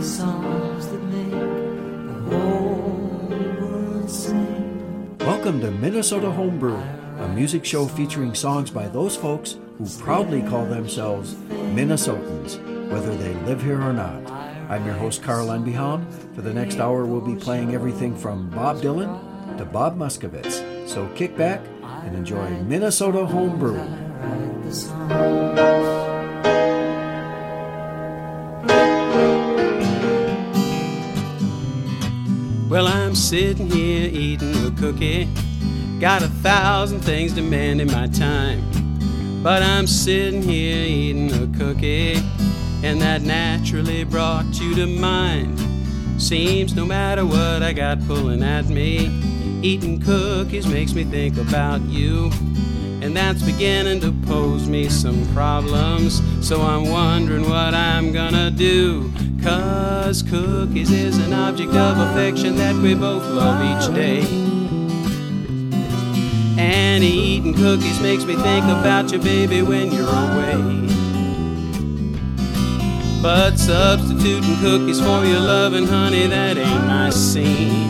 the songs that make the whole world sing. Welcome to Minnesota Homebrew, a music show featuring songs by those folks who proudly call themselves Minnesotans, whether they live here or not. I'm your host, Carl Enbehaun. For the next hour, we'll be playing everything from Bob Dylan to Bob Muskowitz. So kick back and enjoy Minnesota Homebrew. Well, I'm sitting here eating a cookie. Got 1,000 things demanding my time. But I'm sitting here eating a cookie, and that naturally brought you to mind. Seems no matter what I got pulling at me, eating cookies makes me think about you. And that's beginning to pose me some problems. So I'm wondering what I'm gonna do. 'Cause cookies is an object of affection that we both love each day. And eating cookies makes me think about you, baby, when you're away. But substituting cookies for your loving, honey, that ain't my scene.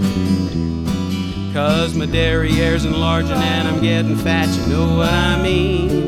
'Cause my derriere's enlarging and I'm getting fat, you know what I mean.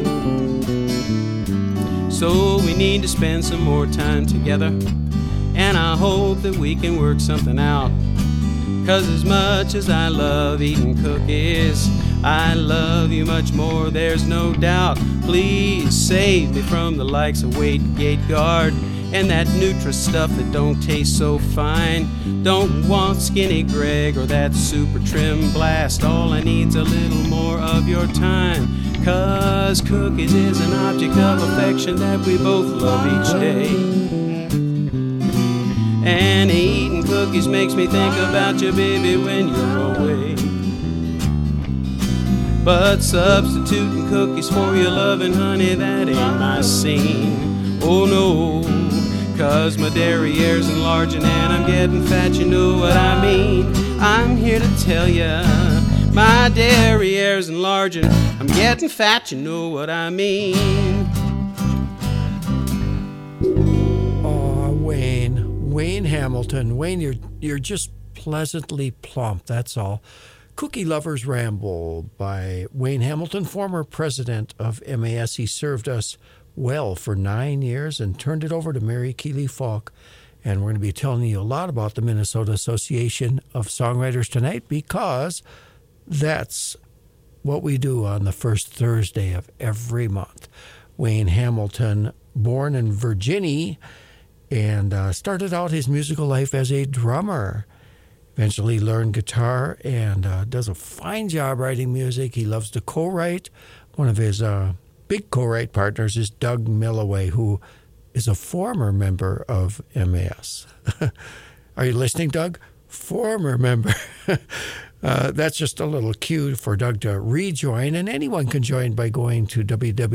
So we need to spend some more time together, and I hope that we can work something out. 'Cause as much as I love eating cookies, I love you much more, there's no doubt. Please save me from the likes of Weight Gate Guard and that Nutra stuff that don't taste so fine. Don't want Skinny Greg or that Super Trim Blast. All I need's a little more of your time. 'Cause cookies is an object of affection that we both love each day. And eating cookies makes me think about you, baby, when you're away. But substituting cookies for your loving, honey, that ain't my scene. Oh no, 'cause my derriere's enlarging and I'm getting fat, you know what I mean. I'm here to tell ya, my derriere's enlarging, I'm getting fat, you know what I mean. Oh, Wayne Hamilton. Wayne, you're just pleasantly plump, that's all. Cookie Lovers Ramble by Wayne Hamilton, former president of MAS. He served us well for 9 years and turned it over to Mary Keeley Falk. And we're going to be telling you a lot about the Minnesota Association of Songwriters tonight, because that's what we do on the first Thursday of every month. Wayne Hamilton, born in Virginia, and started out his musical life as a drummer. Eventually learned guitar and does a fine job writing music. He loves to co-write. One of his big co-write partners is Doug Milloway, who is a former member of MAS. Are you listening, Doug? Former member. That's just a little cue for Doug to rejoin, and anyone can join by going to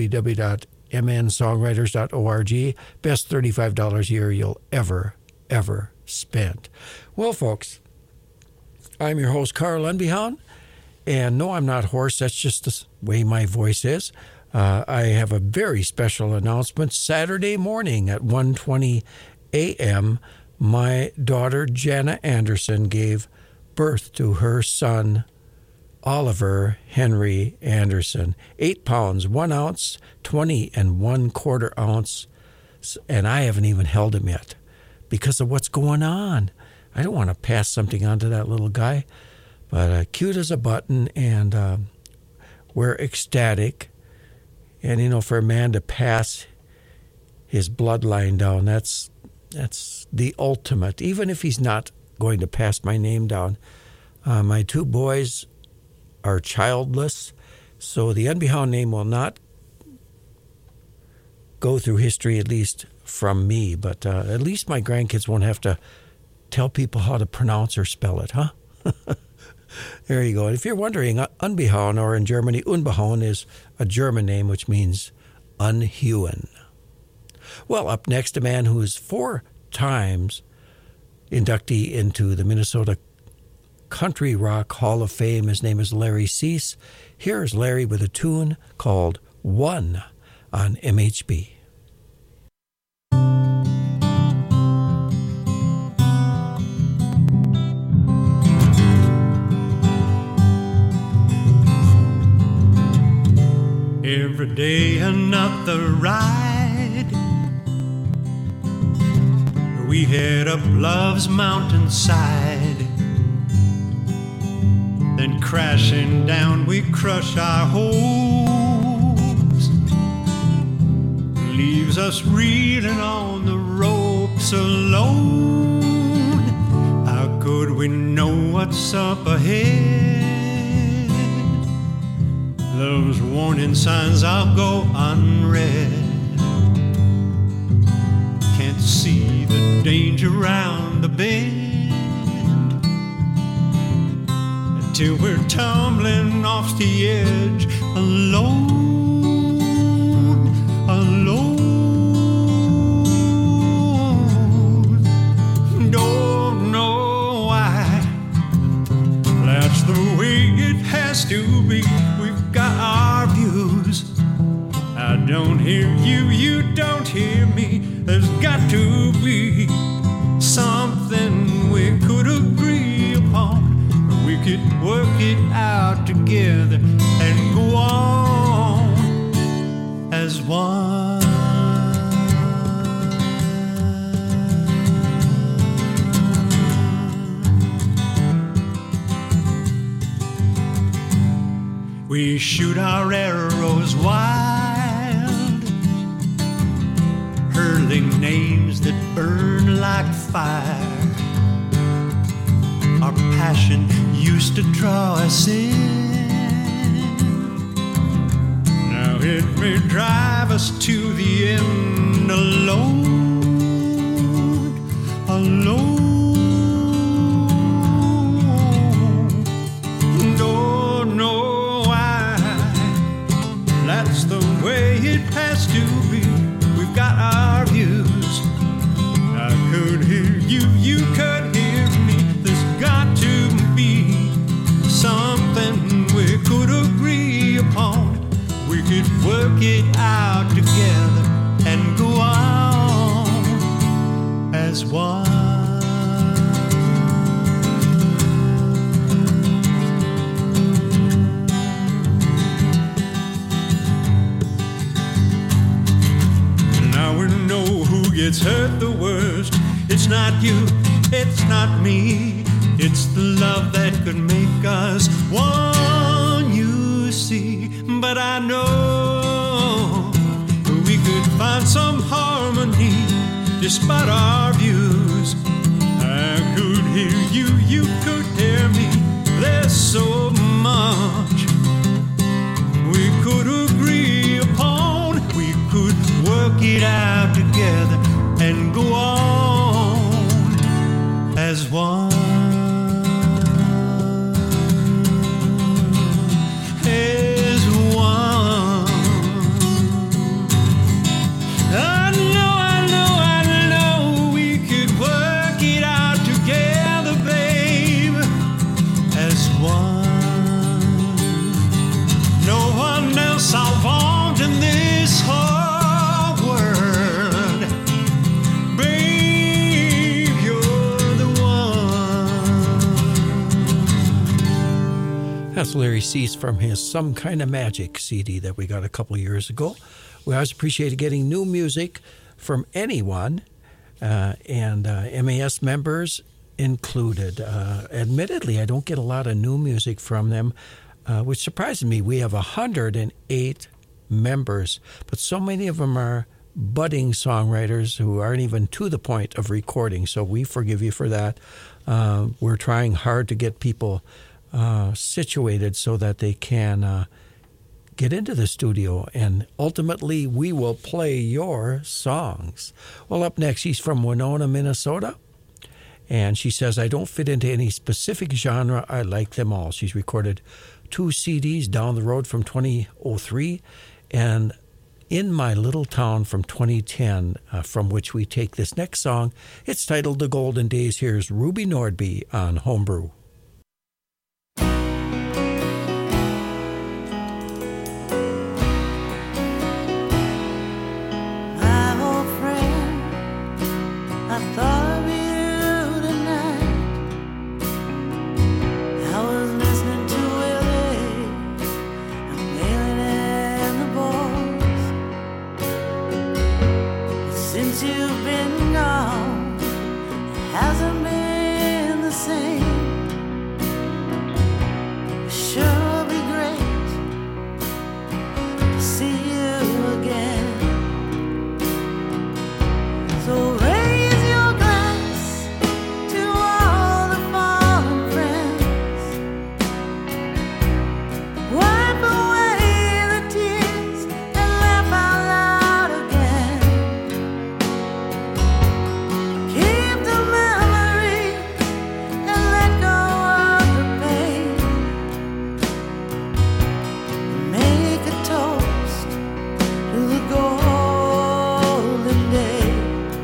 www.mnsongwriters.org. Best $35 a year you'll ever spend. Well, folks, I'm your host, Carl Enbehaun, and no, I'm not hoarse. That's just the way my voice is. I have a very special announcement. Saturday morning at 1:20 a.m., my daughter, Jana Anderson, gave birth to her son, Oliver Henry Anderson. 8 pounds, 1 ounce, 20 1/4 ounce, and I haven't even held him yet because of what's going on. I don't want to pass something on to that little guy, but cute as a button, and we're ecstatic. And, you know, for a man to pass his bloodline down, that's the ultimate, even if he's not going to pass my name down. My 2 boys are childless, so the Enbehaun name will not go through history, at least from me, but at least my grandkids won't have to tell people how to pronounce or spell it, huh? There you go. And if you're wondering, Unbehaun, or in Germany, Unbehaun, is a German name which means unhewn. Well, up next, a man who is 4 times inductee into the Minnesota Country Rock Hall of Fame. His name is Larry Cease. Here's Larry with a tune called One on MHB. Every day another ride. We head up love's mountainside. Then crashing down we crush our hopes. Leaves us reeling on the ropes alone. How could we know what's up ahead? Those warning signs I'll go unread. Can't see the danger round the bend until we're tumbling off the edge alone, alone. Don't know why. That's the way it has to be. We've got our views. I don't hear you, you don't hear me. There's got to be something we could agree upon. We could work it out together and go on as one. We shoot our arrows wild, hurling names that burn like fire. Our passion used to draw us in. Now it may drive us to the end alone, alone. Don't know why. That's the way it has to be. We've got our views. I could hear you, you could hear me. There's got to be something we could agree upon. We could work it out together and go on as one. Now we know who gets hurt the worst. It's not you, it's not me. It's the love that could make us one, you see. But I know we could find some harmony despite our views. I could hear you, you could hear me. There's so much we could agree upon. We could work it out together and go on as one. That's Larry Cease from his Some Kind of Magic CD that we got a couple years ago. We always appreciate getting new music from anyone, and MAS members included. Admittedly, I don't get a lot of new music from them, which surprises me. We have 108 members, but so many of them are budding songwriters who aren't even to the point of recording, so we forgive you for that. We're trying hard to get people situated so that they can get into the studio, and ultimately we will play your songs. Well, up next, she's from Winona, Minnesota, and she says, I don't fit into any specific genre. I like them all. She's recorded 2 CDs, Down the Road from 2003 and In My Little Town from 2010, from which we take this next song. It's titled The Golden Days. Here's Ruby Nordby on Homebrew. Boy Since you've been gone, it hasn't been the same. Sure will be great to see you again. So raise your glass to all the fallen friends. Wipe away the tears and laugh out loud again. Keep the memories and let go of the pain. Make a toast to the golden days.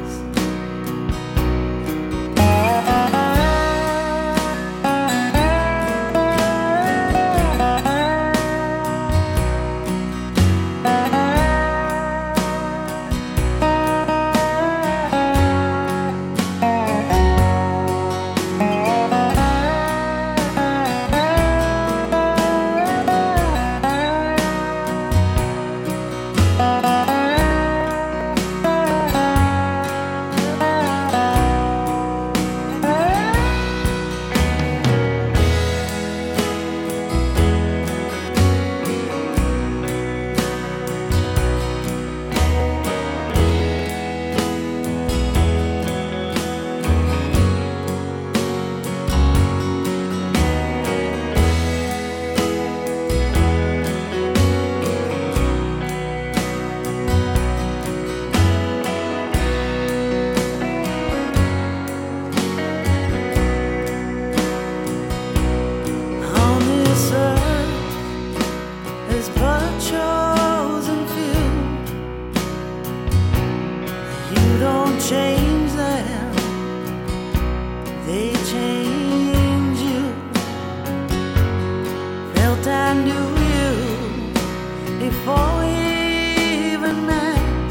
On this earth, there's but a chosen few. You don't change them, they change you. Felt I knew you before we even met.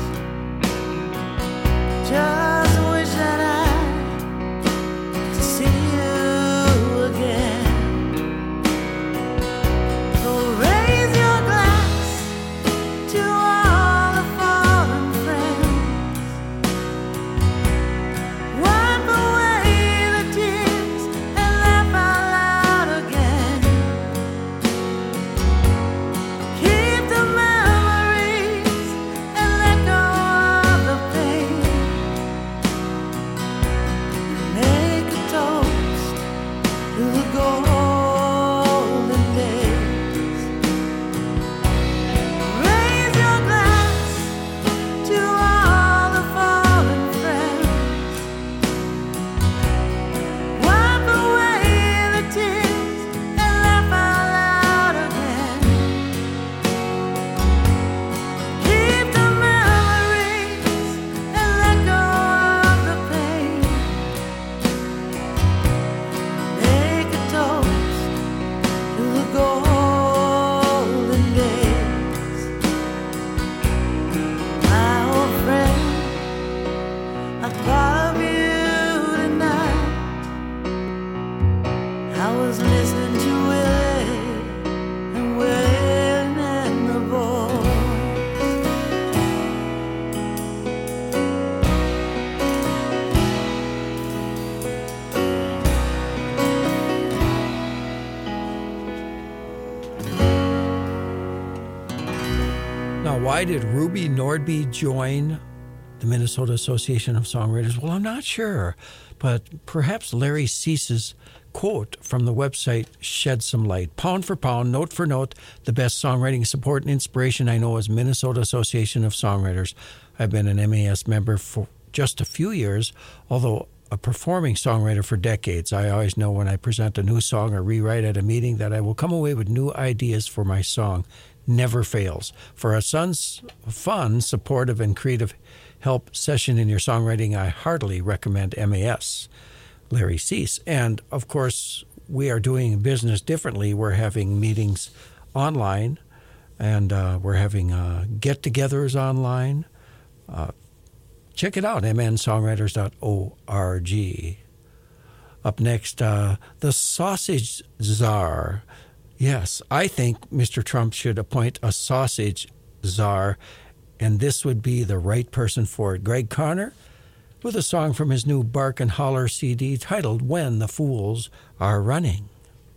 Just wish that I could see you again. So raise your glass to all the fallen friends. Wipe away the tears and laugh out loud again. Keep the memories and let go of the pain. Make a toast to the golden days. Raise your glass to all the fallen friends. Wipe away the tears and laugh out loud again. Keep the memories and let go of the pain. Make a toast to the golden days. My old friend, I thought of you tonight. I was listening to Willie and Willie and the boys. Now, why did Ruby Nordby join the Minnesota Association of Songwriters? Well, I'm not sure, but perhaps Larry Cease's quote from the website shed some light. Pound for pound, note for note, the best songwriting support and inspiration I know is Minnesota Association of Songwriters. I've been an MAS member for just a few years, although a performing songwriter for decades. I always know when I present a new song or rewrite at a meeting that I will come away with new ideas for my song. Never fails. For a son's fun, supportive, and creative help session in your songwriting, I heartily recommend MAS, Larry Cease. And, of course, we are doing business differently. We're having meetings online, and we're having get-togethers online. Check it out, mnsongwriters.org. Up next, the Sausage Czar. Yes, I think Mr. Trump should appoint a sausage czar and this would be the right person for it. Greg Conner with a song from his new Bark and Holler CD titled When the Fools Are Running.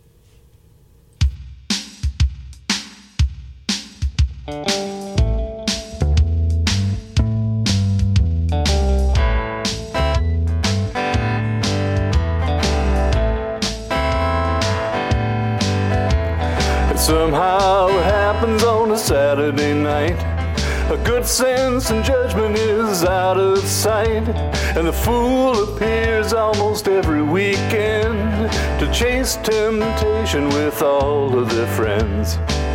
Somehow it happens on a Saturday night. A good sense and judgment is out of sight, and the fool appears almost every weekend to chase temptation with all of their friends.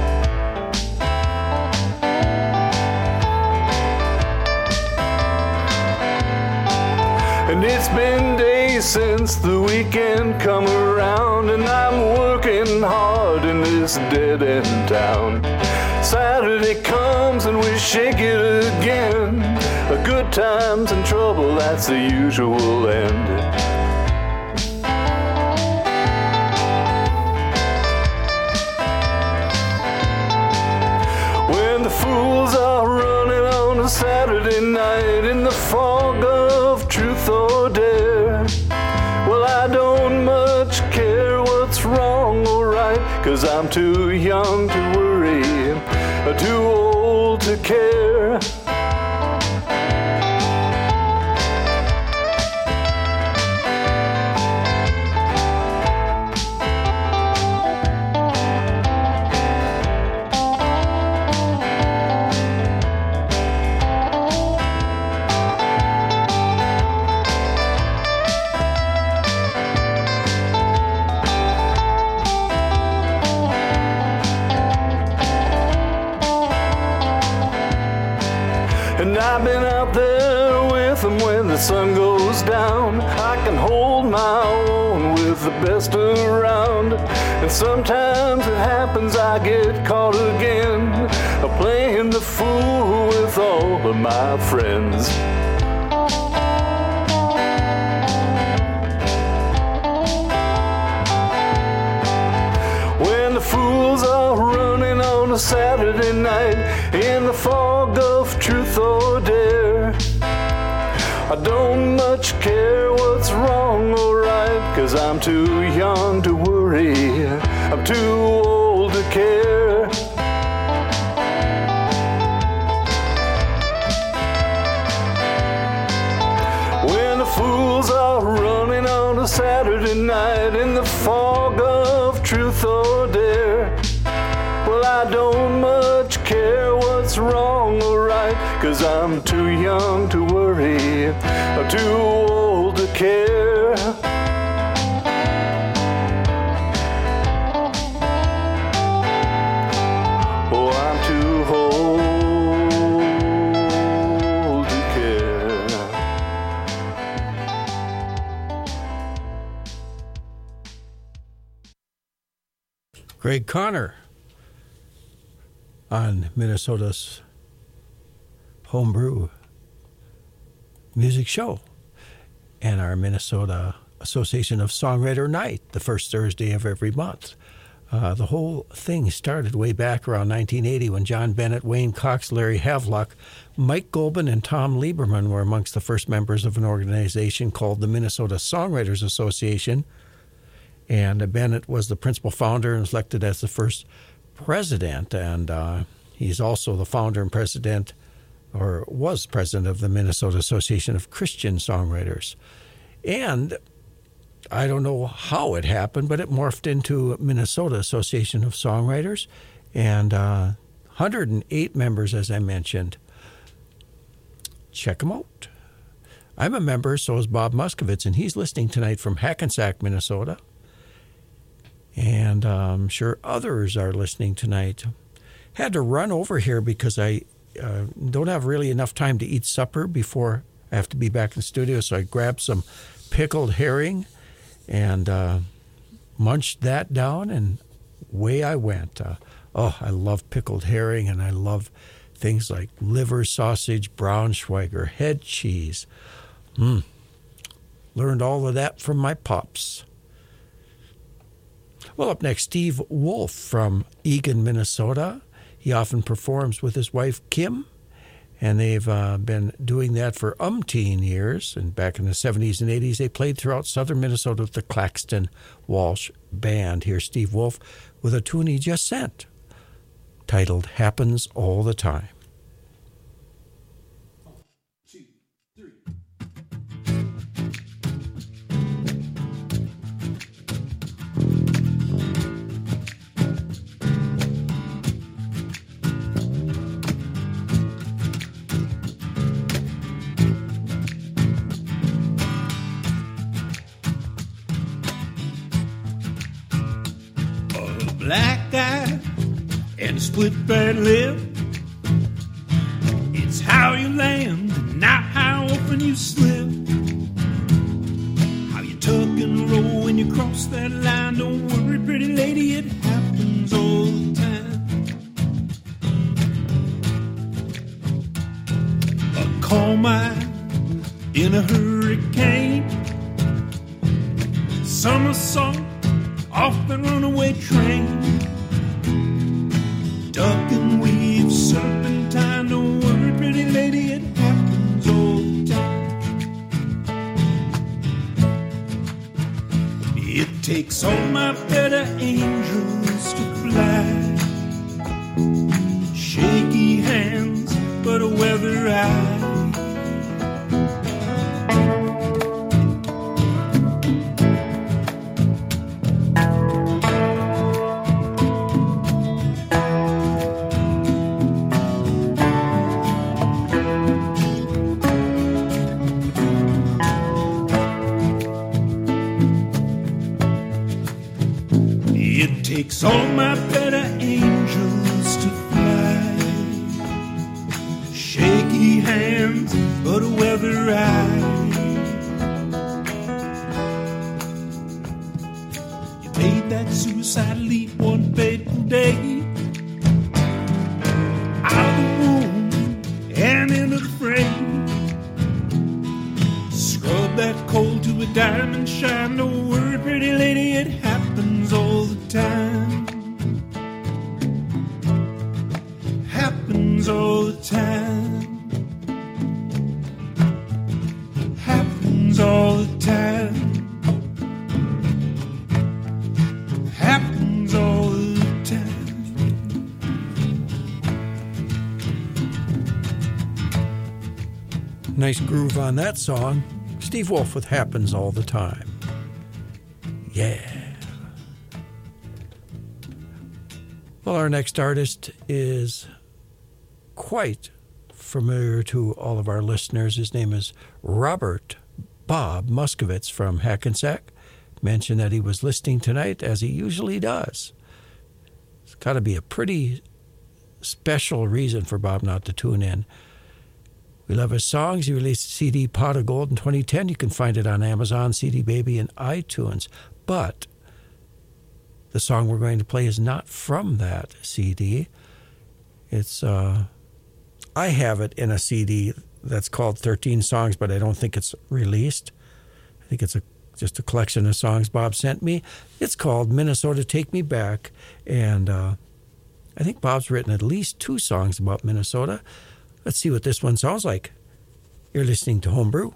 And it's been days since the weekend come around, and I'm working hard in this dead-end town. Saturday comes and we shake it again. A good times and trouble, that's the usual end. When the fools are running on a Saturday night in the fog of truth or dare, well, I don't much care what's wrong or right, 'cause I'm too young to worry, too old to care. And I've been out there with them when the sun goes down. I can hold my own with the best around. And sometimes it happens I get caught again, playing the fool with all of my friends. When the fools are running on a Saturday night in the fog of truth or dare, I don't much care what's wrong or right, 'cause I'm too young to worry, I'm too old to care. When the fools are running on a Saturday night in the fog of truth or dare, well, I don't much care what's wrong or right, 'cause I'm too young to worry, I'm too old to care. Oh, I'm too old to care. Greg Conner on Minnesota's Homebrew Music Show and our Minnesota Association of Songwriter Night, the first Thursday of every month. The whole thing started way back around 1980 when John Bennett, Wayne Cox, Larry Havelock, Mike Goldman, and Tom Lieberman were amongst the first members of an organization called the Minnesota Songwriters Association. And Bennett was the principal founder and was elected as the first president. And he's also the founder and president, or was president, of the Minnesota Association of Christian Songwriters. And I don't know how it happened, but it morphed into Minnesota Association of Songwriters, and 108 members, as I mentioned. Check them out. I'm a member, so is Bob Muskovitz, and he's listening tonight from Hackensack, Minnesota. And I'm sure others are listening tonight. Had to run over here because I don't have really enough time to eat supper before I have to be back in the studio, so I grabbed some pickled herring and munched that down, and away I went. I love pickled herring, and I love things like liver sausage, Braunschweiger, head cheese. Learned all of that from my pops. Well, up next, Steve Wolf from Eagan, Minnesota. He often performs with his wife, Kim, And they've been doing that for umpteen years. And back in the 70s and 80s, they played throughout southern Minnesota with the Claxton Walsh Band. Here's Steve Wolf with a tune he just sent, titled Happens All the Time. Black eye and a split bad lip. It's how you land, not how often you slip. How you tuck and roll when you cross that line. Don't worry, pretty lady, it happens all the time. A calm eye in a hurricane. Somersault off the runaway train. Duck and weave, serpentine. Don't worry, pretty lady, it happens all the time. It takes all my better angels to fly. Shaky hands, but a weather eye. Takes all my better angels to fly. Shaky hands, but a weather eye. You made that suicide leap one fateful day. Out of the womb and into the frame. Scrub that coal to a diamond shine. Don't worry, pretty lady, it happens all the time. Happens all the time. Happens all the time. Happens all the time. Nice groove on that song. Steve Wolf with Happens All the Time. Yeah. Well, our next artist is quite familiar to all of our listeners. His name is Robert Bob Muskowitz from Hackensack. Mentioned that he was listening tonight, as he usually does. It's got to be a pretty special reason for Bob not to tune in. We love his songs. He released a CD, Pot of Gold, in 2010. You can find it on Amazon, CD Baby, and iTunes. But the song we're going to play is not from that CD. It's, I have it in a CD that's called 13 Songs, but I don't think it's released. I think it's just a collection of songs Bob sent me. It's called Minnesota Take Me Back, and I think Bob's written at least 2 songs about Minnesota. Let's see what this one sounds like. You're listening to Homebrew.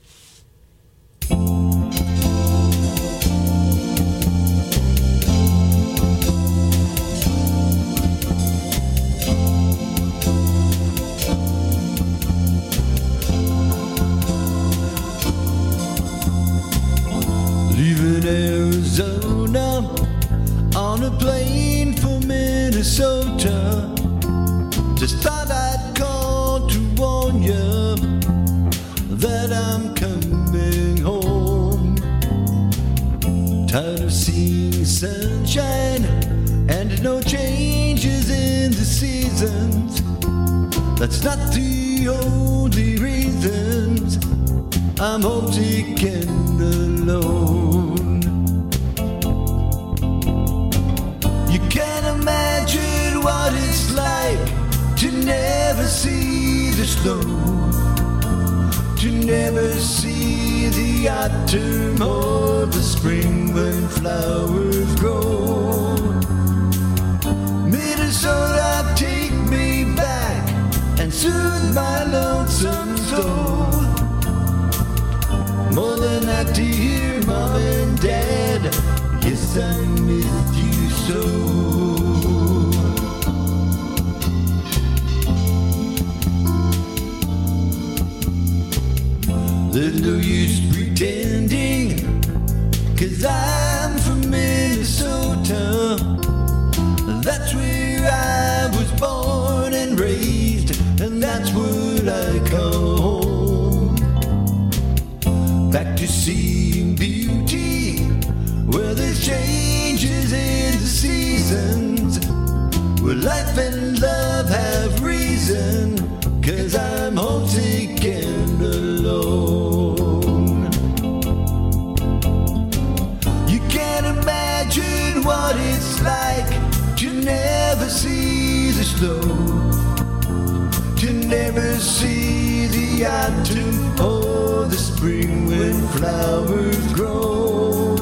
Leaving Arizona on a plane for Minnesota. Just thought I'd call to warn you that I'm coming home. Tired of seeing sunshine and no changes in the seasons. That's not the only reasons I'm homesick and alone. You can't imagine what it's like to never see the snow, to never see the autumn or the spring when flowers grow. Minnesota, take me back and soothe my lonesome soul. More than I dear Mom and Dad, yes, I miss you so. There's no use pretending, 'cause I'm from Minnesota. That's where I was born and raised, and that's what I call home. Back to seeing beauty, where there's changes in the seasons, where life and love have reason, 'cause I'm homesick and alone. You can't imagine what it's like to never see the snow, to never see the autumn or the spring when flowers grow.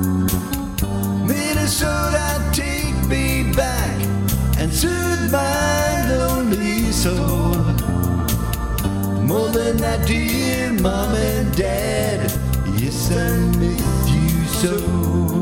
Minnesota, take me back and soothe my lonely soul. More than I dear Mom and Dad, yes, I miss you so.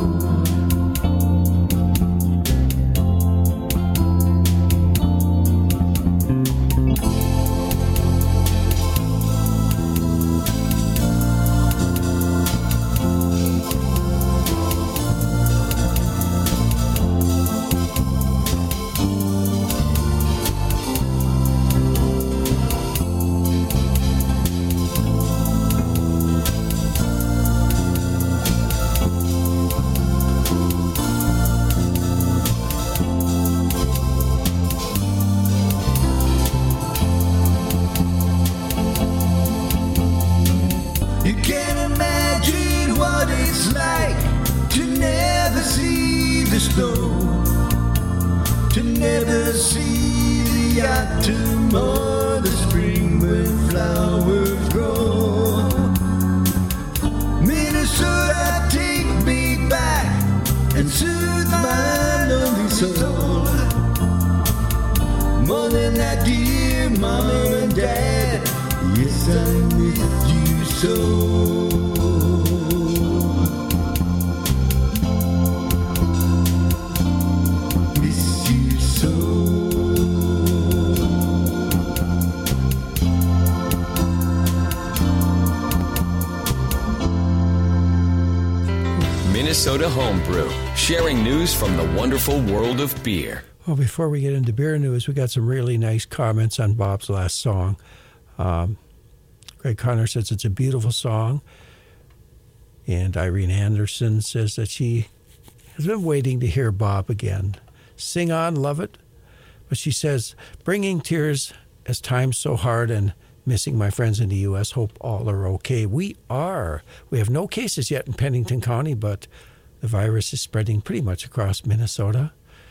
You can't imagine what it's like to never see the snow, to never see the autumn or the spring when flowers grow. Minnesota, take me back and soothe my lonely soul. More than that, dear Mom and Dad, yes, I miss you so. Miss you so. Minnesota Homebrew, sharing news from the wonderful world of beer. Well, before we get into beer news, we got some really nice comments on Bob's last song. Greg Connor says it's a beautiful song. And Irene Anderson says that she has been waiting to hear Bob again. Sing on, love it. But she says, bringing tears as time's so hard and missing my friends in the U.S. Hope all are okay. We are. We have no cases yet in Pennington County, but the virus is spreading pretty much across Minnesota.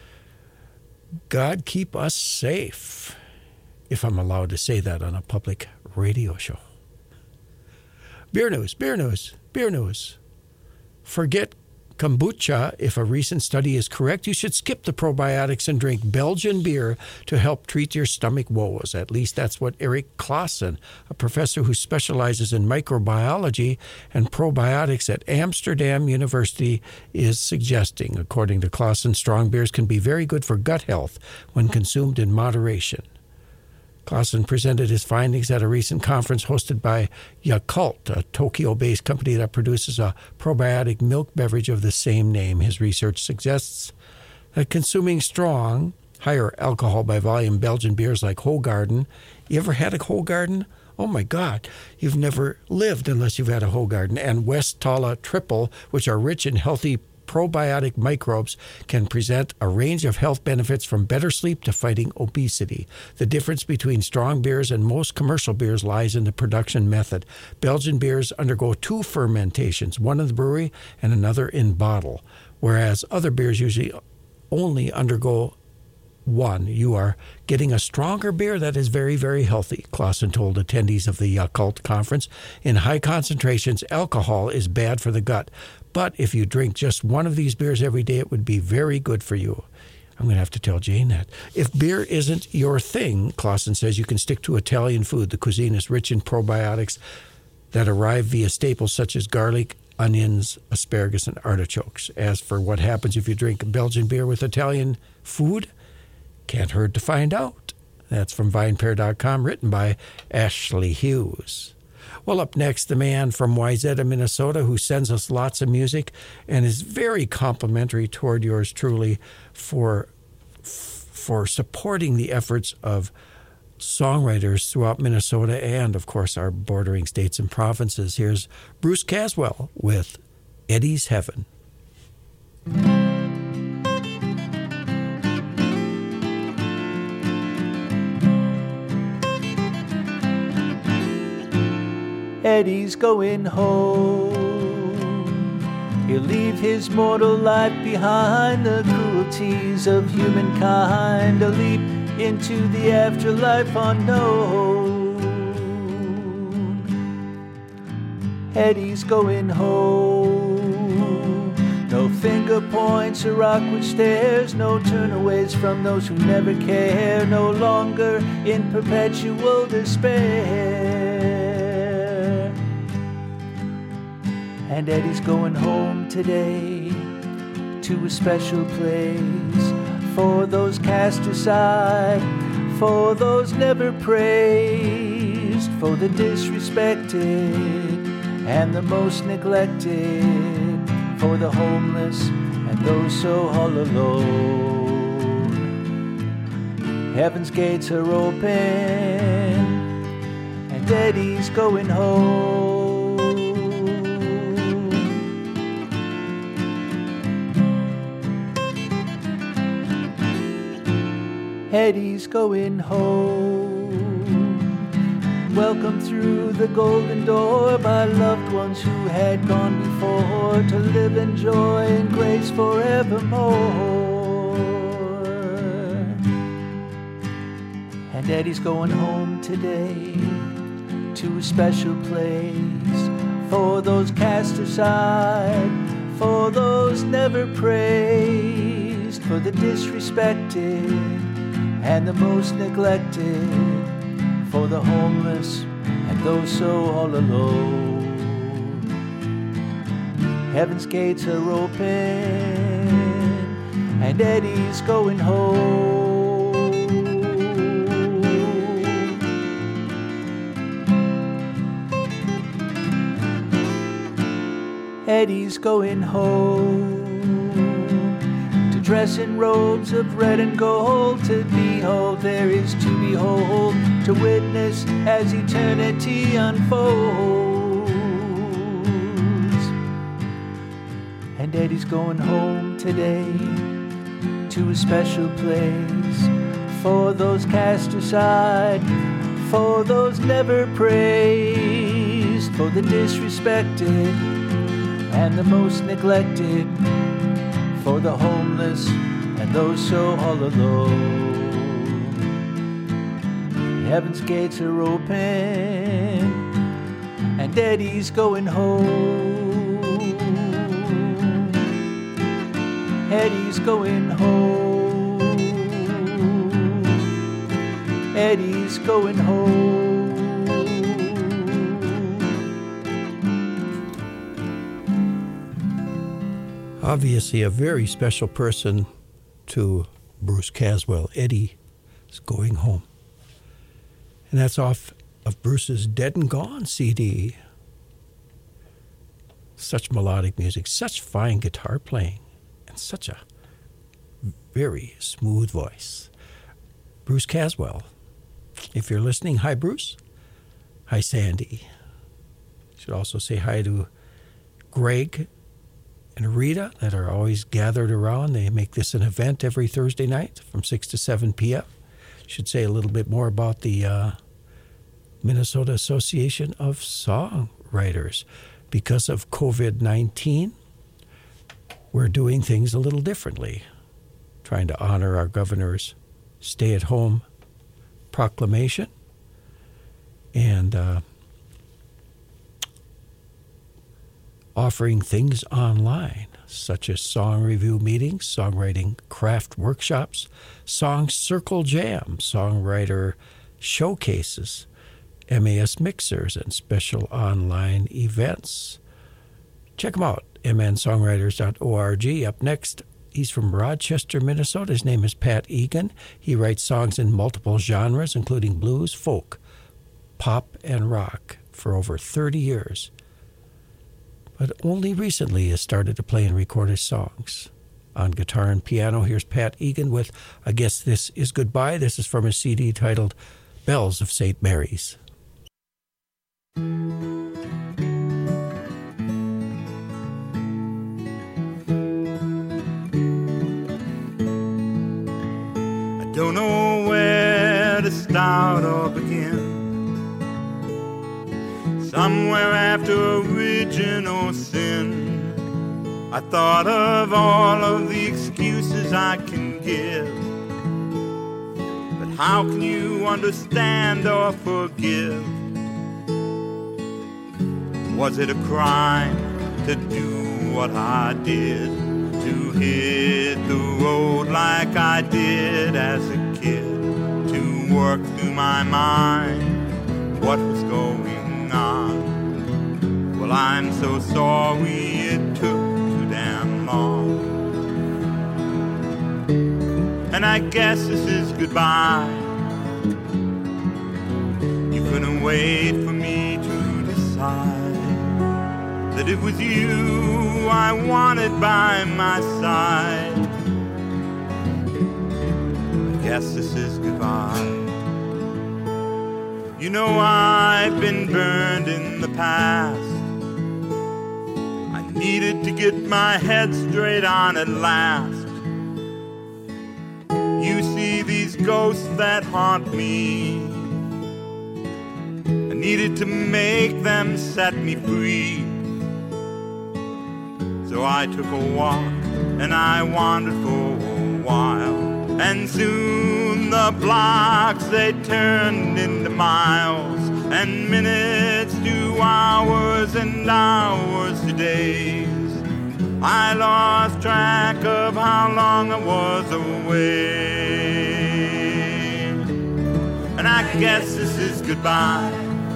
God keep us safe, if I'm allowed to say that on a public radio show. Beer news, beer news, beer news. Forget kombucha. If a recent study is correct, you should skip the probiotics and drink Belgian beer to help treat your stomach woes. At least that's what Eric Claassen, a professor who specializes in microbiology and probiotics at Amsterdam University, is suggesting. According to Claassen, strong beers can be very good for gut health when consumed in moderation. Claassen presented his findings at a recent conference hosted by Yakult, a Tokyo-based company that produces a probiotic milk beverage of the same name. His research suggests that consuming strong, higher alcohol by volume Belgian beers like Hoegaarden. You ever had a Hoegaarden? Oh my God, you've never lived unless you've had a Hoegaarden. And Westala Triple, which are rich in healthy probiotic microbes, can present a range of health benefits from better sleep to fighting obesity. The difference between strong beers and most commercial beers lies in the production method. Belgian beers undergo 2 fermentations, one in the brewery and another in bottle, whereas other beers usually only undergo 1. You are getting a stronger beer that is very, very healthy, Claassen told attendees of the Yakult conference. In high concentrations, alcohol is bad for the gut. But if you drink just one of these beers every day, it would be very good for you. I'm going to have to tell Jane that. If beer isn't your thing, Clausen says you can stick to Italian food. The cuisine is rich in probiotics that arrive via staples such as garlic, onions, asparagus, and artichokes. As for what happens if you drink Belgian beer with Italian food, can't hurt to find out. That's from VinePair.com, written by Ashley Hughes. Well, up next, the man from Wayzata, Minnesota, who sends us lots of music and is very complimentary toward yours truly for supporting the efforts of songwriters throughout Minnesota and, of course, our bordering states and provinces. Here's Bruce Caswell with Eddie's Heaven. Eddie's going home. He'll leave his mortal life behind, the cruelties of humankind, a leap into the afterlife unknown. Eddie's going home. No finger points or awkward stares, no turnaways from those who never care, no longer in perpetual despair. And Eddie's going home today to a special place for those cast aside, for those never praised, for the disrespected and the most neglected, for the homeless and those so all alone. Heaven's gates are open and Eddie's going home. Eddie's going home. Welcome through the golden door by loved ones who had gone before, to live in joy and grace forevermore. And Eddie's going home today to a special place for those cast aside, for those never praised, for the disrespected and the most neglected, for the homeless and those so all alone. Heaven's gates are open and Eddie's going home. Eddie's going home. Dress in robes of red and gold, to behold there is to behold, to witness as eternity unfolds. And Eddie's going home today to a special place for those cast aside, for those never praised, for the disrespected and the most neglected, for the homeless and those so all alone. Heaven's gates are open and Eddie's going home. Eddie's going home. Eddie's going home. Obviously a very special person to Bruce Caswell. Eddie is going home. And that's off of Bruce's Dead and Gone CD. Such melodic music, such fine guitar playing, and such a very smooth voice. Bruce Caswell. If you're listening, hi Bruce. Hi Sandy. Should also say hi to Greg and Rita that are always gathered around. They make this an event every Thursday night from 6 to 7 p.m. Should say a little bit more about the Minnesota Association of Songwriters. Because of COVID-19, we're doing things a little differently, trying to honor our governor's stay-at-home proclamation. And offering things online, such as song review meetings, songwriting craft workshops, song circle jam, songwriter showcases, MAS mixers, and special online events. Check them out, mnsongwriters.org. Up next, he's from Rochester, Minnesota. His name is Pat Egan. He writes songs in multiple genres, including blues, folk, pop, and rock for over 30 years. But only recently has started to play and record his songs. On guitar and piano, here's Pat Egan with I Guess This Is Goodbye. This is from his CD titled Bells of St. Mary's. I don't know where to start or begin. Somewhere after original sin, I thought of all of the excuses I can give. But how can you understand or forgive? Was it a crime to do what I did? To hit the road like I did as a kid? To work through my mind what was going on? Well, I'm so sorry it took too damn long. And I guess this is goodbye. You couldn't wait for me to decide that it was you I wanted by my side. I guess this is goodbye. You know I've been burned in the past. I needed to get my head straight on at last. You see these ghosts that haunt me, I needed to make them set me free. So I took a walk and I wandered for a while, and soon the blocks they turned into miles, and minutes to hours, and hours to days. I lost track of how long I was away. And I guess this is goodbye.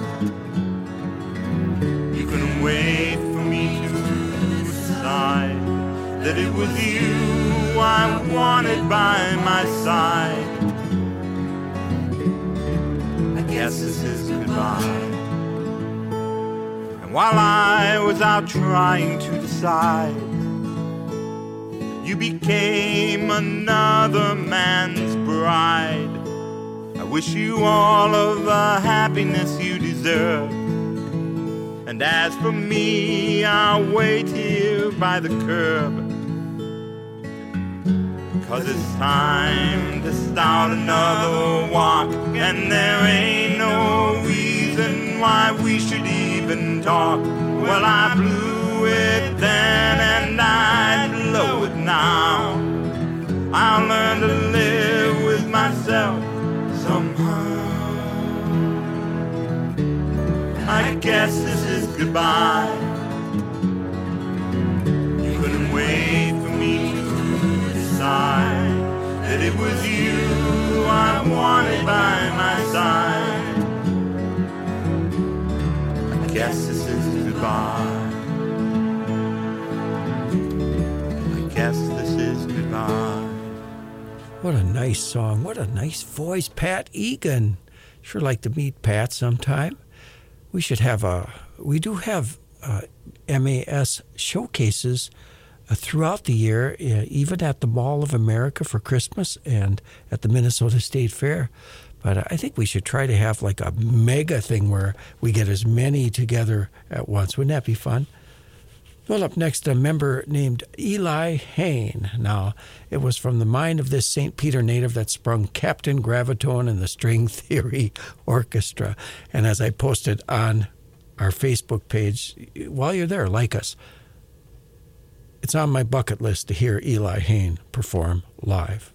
You couldn't wait for me to decide that it was you I wanted by my side. I guess this is goodbye. And while I was out trying to decide, you became another man's bride. I wish you all of the happiness you deserve. And as for me, I'll wait here by the curb, 'cause it's time to start another walk, and there ain't no reason why we should even talk. Well, I blew it then and I'd blow it now. I'll learn to live with myself somehow. I guess this is goodbye. You couldn't wait for me to decide that it was you I wanted by my side. I guess this is goodbye. I guess this is goodbye. What a nice song. What a nice voice, Pat Egan. Sure like to meet Pat sometime. We do have MAS showcases throughout the year, even at the Mall of America for Christmas and at the Minnesota State Fair. But I think we should try to have like a mega thing where we get as many together at once. Wouldn't that be fun? Well, up next, a member named Eli Hain. Now, it was from the mind of this St. Peter native that sprung Captain Gravitone and the String Theory Orchestra. And as I posted on our Facebook page, while you're there, like us. It's on my bucket list to hear Eli Hain perform live.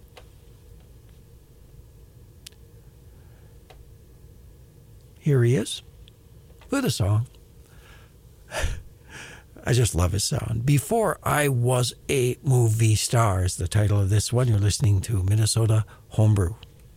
Here he is with a song. I just love his sound. Before I Was a Movie Star is the title of this one. You're listening to Minnesota Homebrew.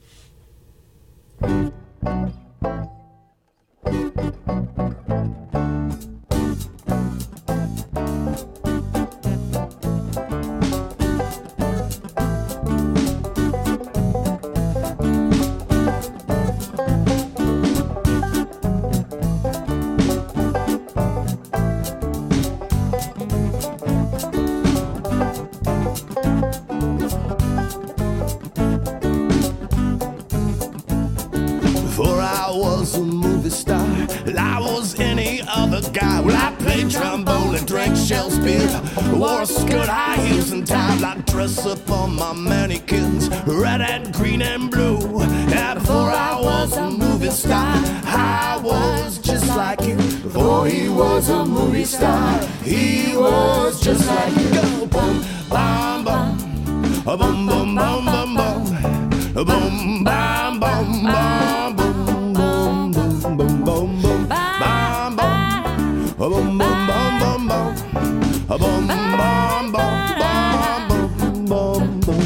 Before I was a movie star, I was any other guy. Well, I played trombone and drank Shell's beer, wore a skirt, high heels and tie. I'd dress up on my mannequins, red and green and blue. Yeah, before I was a movie star, I was just like you. Before he was a movie star, he was just like you. Go boom, bam, bam, boom, boom, bam, bam, bam, boom, bam, bam, bam, boom. Boom, boom, boom, bam, bam, boom, boom, bam, bam, bam, boom, bam, bam, bam, boom, boom, boom,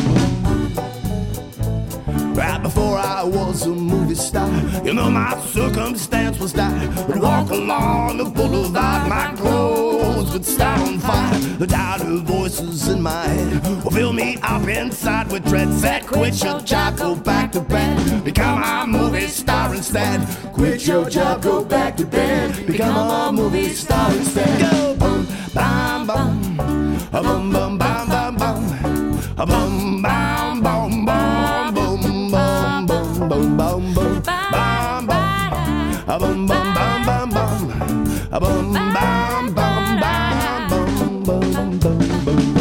boom. Right before I was a movie star, you know my circumstance was that I'd walk along the boulevard, my clothes would start on fire. The tired voices in my head will fill me up inside with dread. Said, quit your job, go back to bed, become a movie star instead. Quit your job, go back to bed, become a movie star instead. Go boom, bam, bam, boom, boom, bam, bam, bam, boom, bam, bam, bam, boom, bam, bam, bam, bam, boom, bam, bam, boom, bam, bam, bam, bam, boom, bam, bam, bam, boom, boom, boom, boom.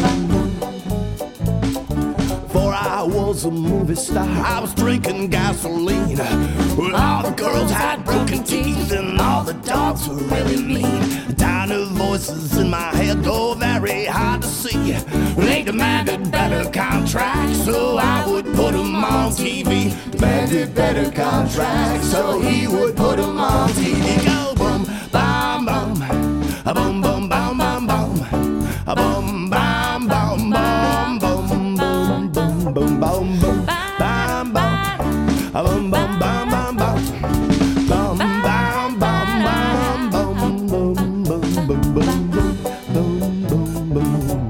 Before I was a movie star, I was drinking gasoline. Well, all the girls had broken teeth and all the dogs were really mean. Tiny voices in my head, though very hard to see. They demanded better contracts, so I would put them on TV. Demanded better contracts, so he would put them on TV. Go boom, bam, bam, boom, boom, bam, bam, bam, boom, bam, bam, bam, boom, boom, boom, boom, boom, boom, bam, bam, boom, boom, bam, bam, bam, bam, bam, bam, bam, boom, boom, boom, boom, boom, boom, boom, boom, boom.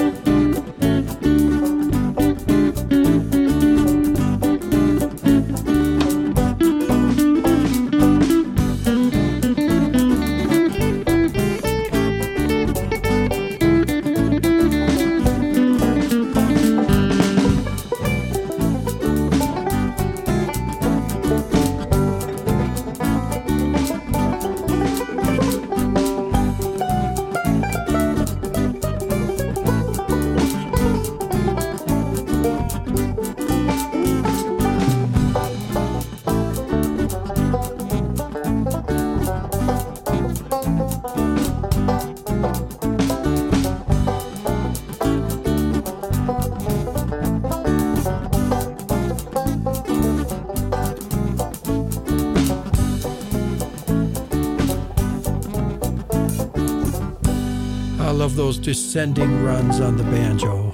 Love those descending runs on the banjo.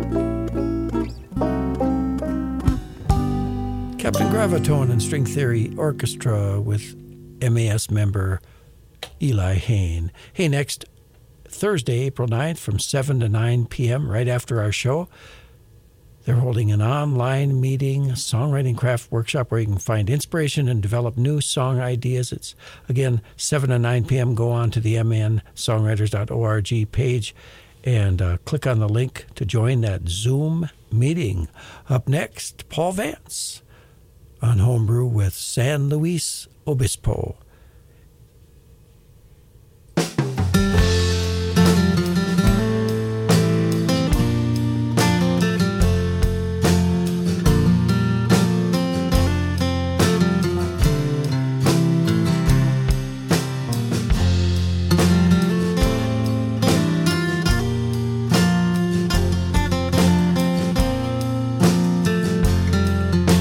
Captain Gravitone and String Theory Orchestra with MAS member Eli Hain. Hey, next Thursday, April 9th from 7 to 9 p.m., right after our show, they're holding an online meeting, songwriting craft workshop where you can find inspiration and develop new song ideas. It's, again, 7 to 9 p.m. Go on to the mnsongwriters.org page and click on the link to join that Zoom meeting. Up next, Paul Vance on Homebrew with San Luis Obispo.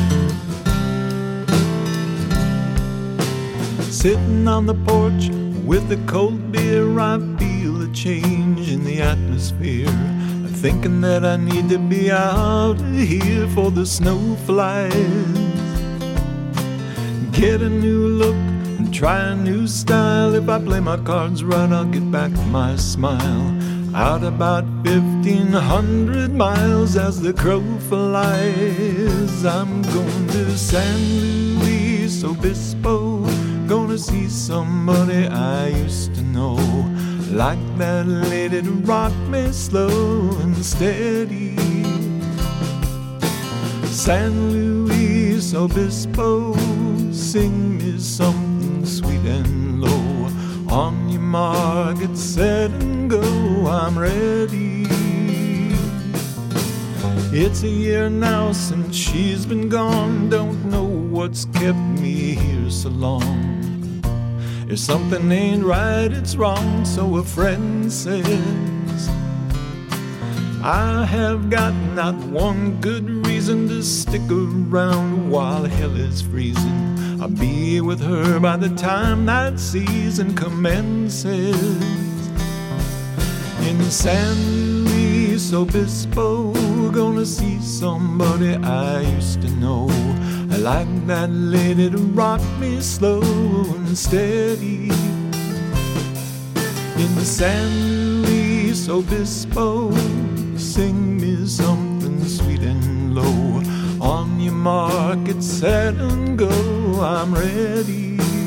Sitting on the porch With the cold beer I feel a change in the atmosphere. I'm thinking that I need to be out of here for the snow flies. Get a new look and try a new style. If I play my cards right, I'll get back my smile. Out about 1,500 miles as the crow flies. I'm going to San Luis Obispo, gonna see somebody I used to know, like that lady to rock me slow and steady. San Luis Obispo, sing me something sweet and low. On your mark, get set and go, I'm ready. It's a year now since she's been gone. Don't know what's kept me here so long. If something ain't right, it's wrong, so a friend says. I have got not one good reason to stick around while hell is freezing. I'll be with her by the time that season commences. In San Luis Obispo, gonna see somebody I used to know. I like that lady to rock me slow and steady. In San Luis Obispo, sing me something sweet and low. On your mark, get set and go, I'm ready.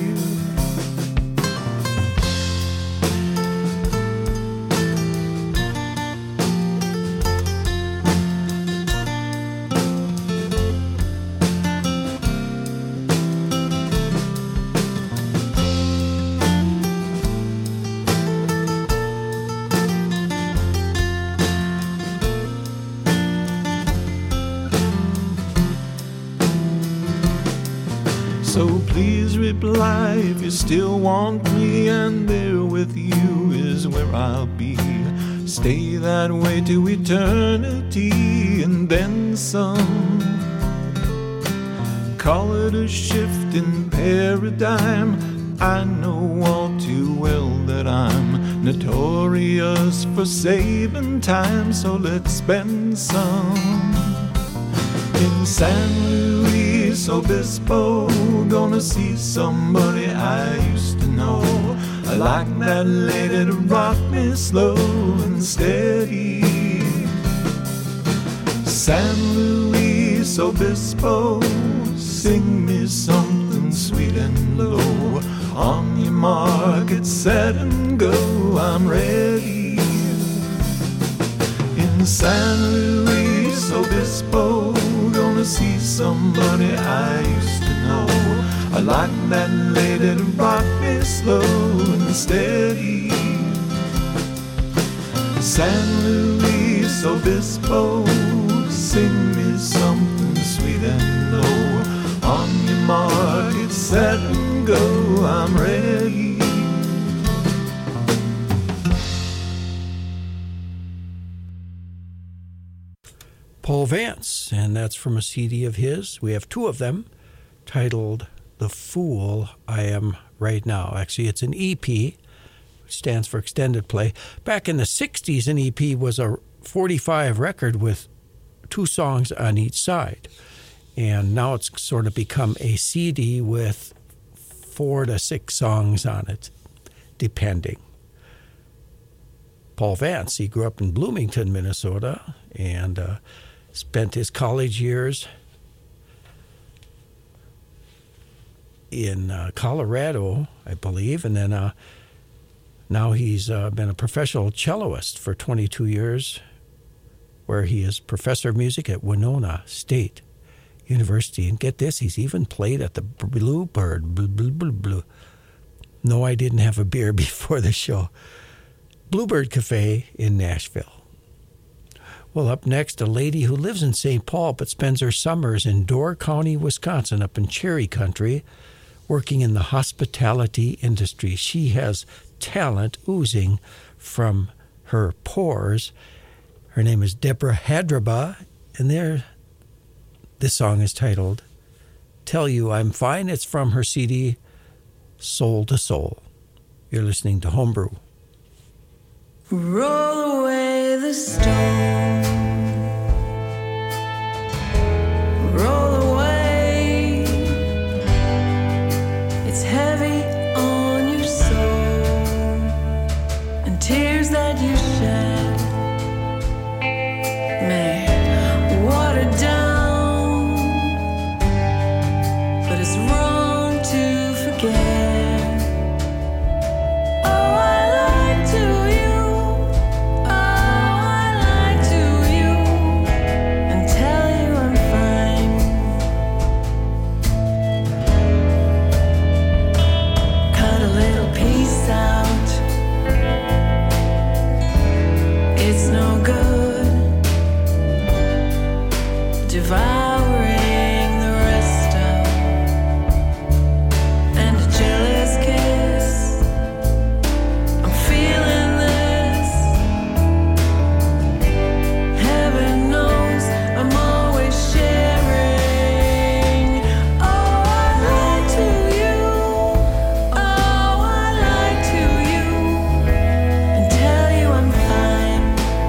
So please reply if you still want me, and there with you is where I'll be. Stay that way to eternity and then some. Call it a shift in paradigm. I know all too well that I'm notorious for saving time, so let's spend some. In San Luis Obispo, gonna see somebody I used to know. I like that lady to rock me slow and steady. San Luis Obispo, sing me something sweet and low. On your mark, get set and go, I'm ready. In San Luis Obispo, gonna see somebody I used to know. I like that lady to rock me slow and steady. San Luis Obispo, sing me something sweet and low. On your mark, get set and go, I'm ready. Paul Vance, and that's from a CD of his. We have two of them, titled The Fool I Am Right Now. Actually, it's an EP, which stands for extended play. Back in the 60s, an EP was a 45 record with 2 songs on each side. And now it's sort of become a CD with 4 to 6 songs on it, depending. Paul Vance, he grew up in Bloomington, Minnesota, and spent his college years in Colorado, I believe, and then now he's been a professional celloist for 22 years, where he is professor of music at Winona State University. And get this, he's even played at the Bluebird. No, I didn't have a beer before the show. Bluebird Cafe in Nashville. Well, up next, a lady who lives in St. Paul but spends her summers in Door County, Wisconsin, up in Cherry Country, working in the hospitality industry. She has talent oozing from her pores. Her name is Deborah Hadraba, and this song is titled Tell You I'm Fine. It's from her CD, Soul to Soul. You're listening to Homebrew. Roll away the stone. Roll away. It's heavy on your soul. And tears that you shed may water down. But it's wrong to forget. Devouring the rest of, and a jealous kiss. I'm feeling this. Heaven knows I'm always sharing. Oh, I lied to you. Oh, I lied to you and tell you I'm fine.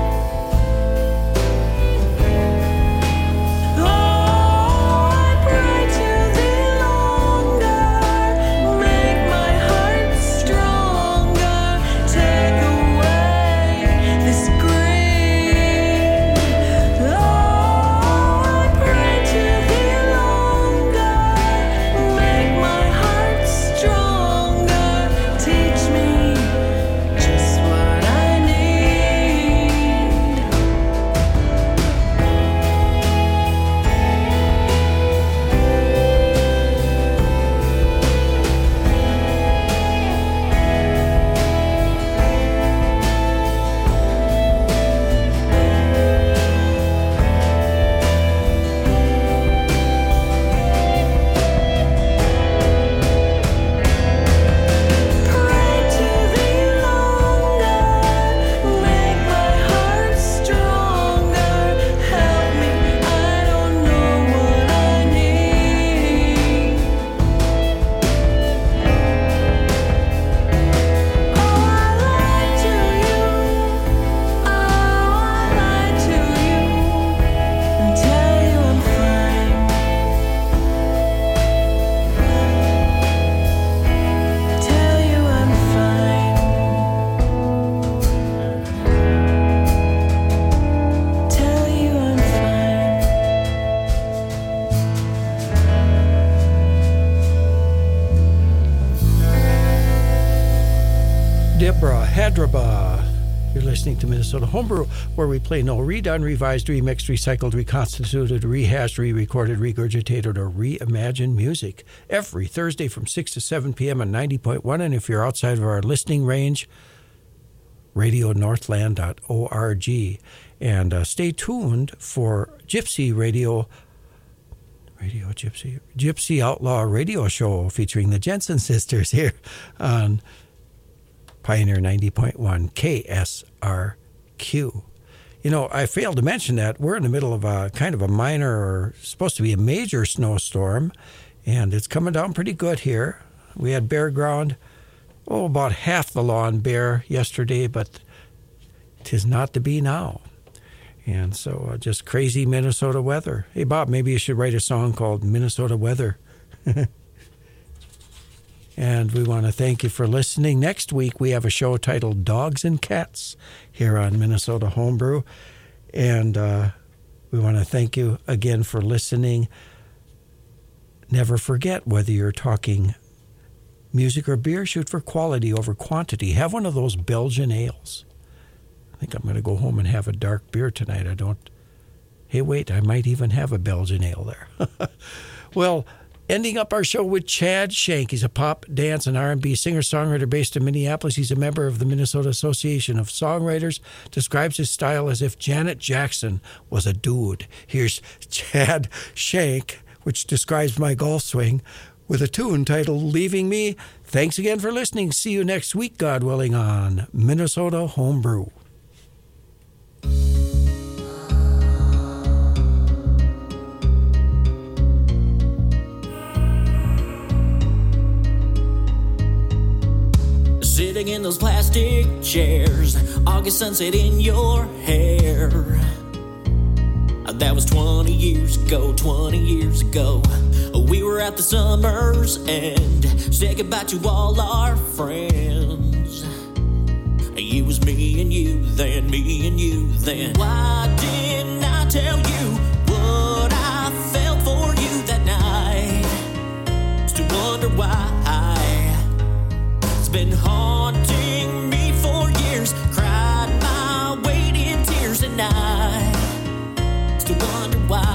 Deborah Hadraba. You're listening to Minnesota Homebrew, where we play no redone, revised, remixed, recycled, reconstituted, rehashed, re-recorded, regurgitated, or reimagined music every Thursday from 6 to 7 p.m. on 90.1. And if you're outside of our listening range, radionorthland.org. And stay tuned for Gypsy Radio Gypsy Outlaw Radio Show featuring the Jensen sisters here on Pioneer 90.1 KSRQ. You know, I failed to mention that we're in the middle of a kind of a minor, or supposed to be a major snowstorm, and it's coming down pretty good here. We had bare ground, about half the lawn bare yesterday, but 'tis not to be now. And so just crazy Minnesota weather. Hey, Bob, maybe you should write a song called Minnesota Weather. And we want to thank you for listening. Next week, we have a show titled Dogs and Cats here on Minnesota Homebrew. And we want to thank you again for listening. Never forget, whether you're talking music or beer, shoot for quality over quantity. Have one of those Belgian ales. I think I'm going to go home and have a dark beer tonight. Hey, wait, I might even have a Belgian ale there. Well, ending up our show with Chad Shank. He's a pop, dance, and R&B singer-songwriter based in Minneapolis. He's a member of the Minnesota Association of Songwriters. Describes his style as if Janet Jackson was a dude. Here's Chad Shank, which describes my golf swing, with a tune titled Leaving Me. Thanks again for listening. See you next week, God willing, on Minnesota Homebrew. City sitting in those plastic chairs, August sunset in your hair. That was 20 years ago, 20 years ago. We were at the Summers and said goodbye to all our friends. It was me and you then, me and you then. Why didn't I tell you what I felt for you that night? Still wonder why. It's been haunting me for years. Cried my weight in tears and I still wonder why.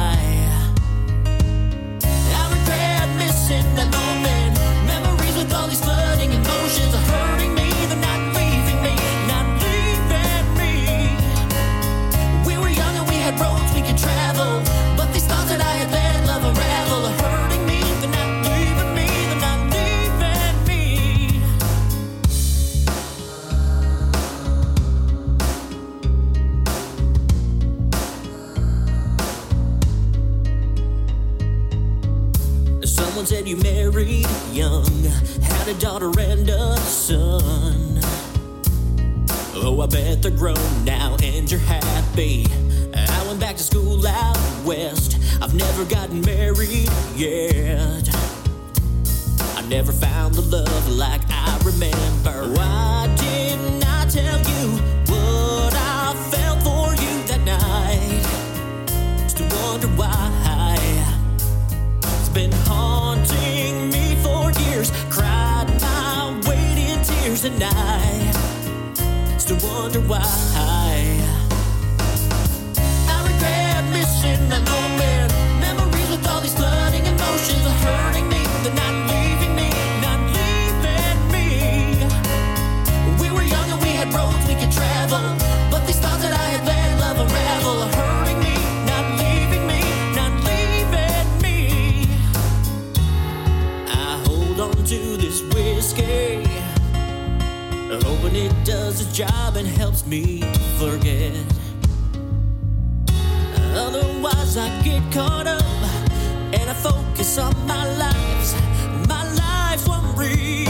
I regret missing that moment. Memories with all these flooding emotions are hurting me. They're not leaving me, not leaving me. We were young and we had roads we could travel, but these thoughts that I had let love unravel are hurting me. They're not leaving me, they're not leaving me. Someone said you married young, had a daughter and a son. Oh, I bet they're grown now and you're happy. I went back to school out west. I've never gotten married yet. I never found the love like I remember. Why didn't I tell you what I felt for you that night? Still wonder why. It's been haunting me for years. Cried my weight in tears and I still wonder why. I regret missing that moment. Memories with all these flooding emotions are hurting me. They're not leaving me, not leaving me. We were young and we had roads we could travel, but these thoughts that I had let love unravel are hurting me, not leaving me, not leaving me. I hold on to this whiskey, hoping it does its job and helps me forget. Otherwise I get caught up and I focus on my lives. My life's one real